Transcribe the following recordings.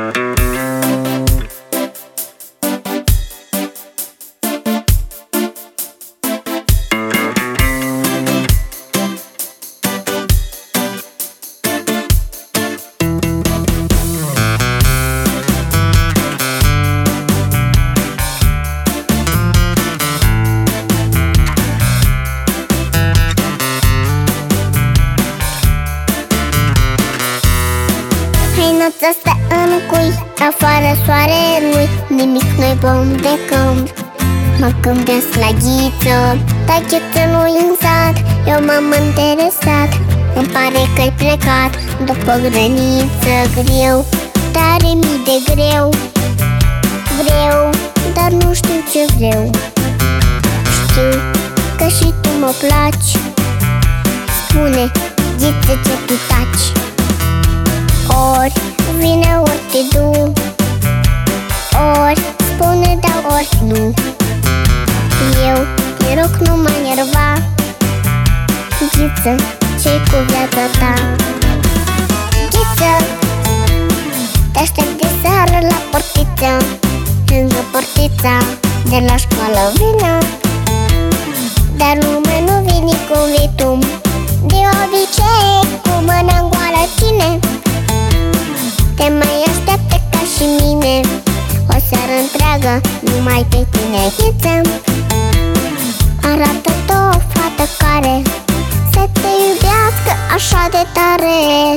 Să stă în cui, afară soare nu-i nimic, noi bom de câmp. Mă gândesc la Ghiță, dar Ghiță nu-i în sat. Eu m-am interesat, îmi pare că-i plecat după grăniță greu, tare mii de greu. Vreau, dar nu știu ce vreau. Știu că și tu mă placi. Spune, Ghiță, ce tu taci. Ori vine, ori te du, ori spune da, ori nu. Eu te rog, nu mă enerva. Ghiță, ce-i cu viața ta? Ghiță, te aștept de seară la portiță, lângă portița de la școală vină. Dar lumea nu vine cum vii tu, de obicei cu mâna-n goală ține. Te mai așteaptă ca și mine o seară întreagă numai pe tine, Ghiță. Arată-te o fată care să te iubească așa de tare.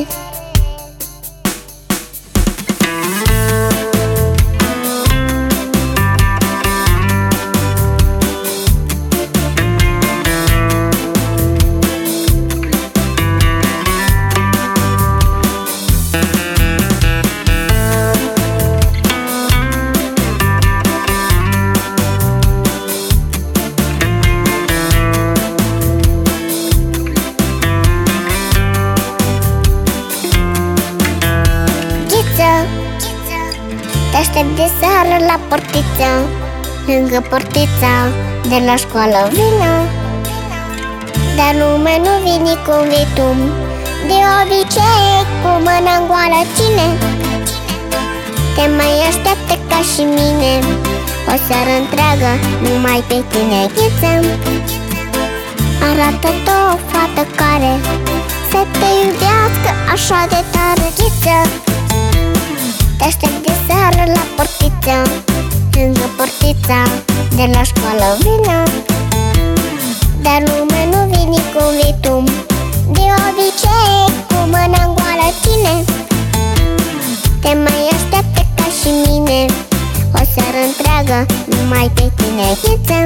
Te aștept de seară la portiță, lângă portița de la școală vină. Dar lumea nu vine cum vii tu, de obicei cu mâna-n goală ține. Te mai așteaptă ca și mine o seară întreagă numai pe tine, Ghiță. Arată-te o fată care să te iubească așa de tare, Ghiță. Te aștept de seară la portiță, lângă portița de la școală vină. Dar lumea nu vine cum vii tu, de obicei cu mâna-n goală ține. Te mai așteaptă ca și mine o seară întreagă numai pe tine, Ghiță.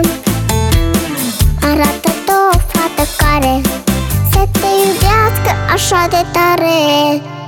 Arată-te o fată care să te iubească așa de tare.